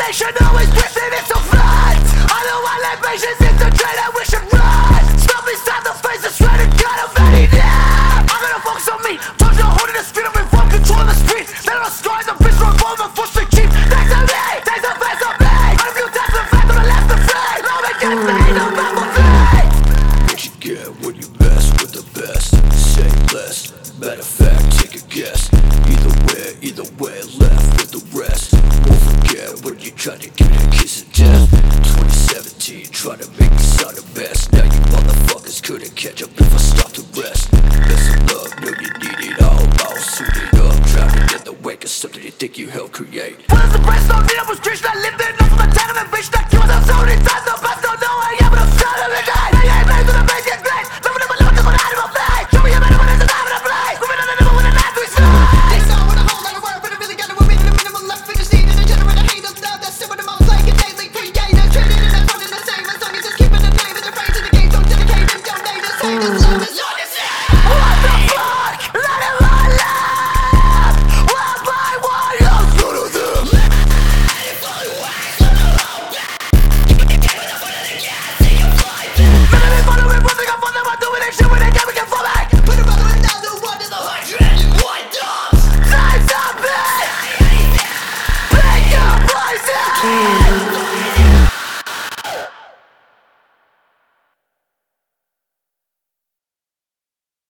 motivation always drifting into flood. I know my life patience is the train that we should run. Stop inside the face and swear to God I'm ready now. I'm gonna focus on me. Told you I'm holding the street, I'm in full control of the street. Let on the scars, the bitch revolving full straight cheap. Thanks to me, thanks to face on me. On a few times the fact on the left of free. Long and get paid, no problem free. What you get when you mess with the best? Say less, matter of fact, take a guess. Either way, left with the rest. Won't forget when you tried to give me a kiss of death. 2017, trying to make me sound the best. Now you motherfuckers couldn't catch up if I stopped to rest. Listen up, know you need it all suited up, drowning in the wake of something you think you helped create. What is the price? Don't need a restriction. I lived enough of a time and bitch that you was a zone. It's time the best, don't know I am, but I'm trying to make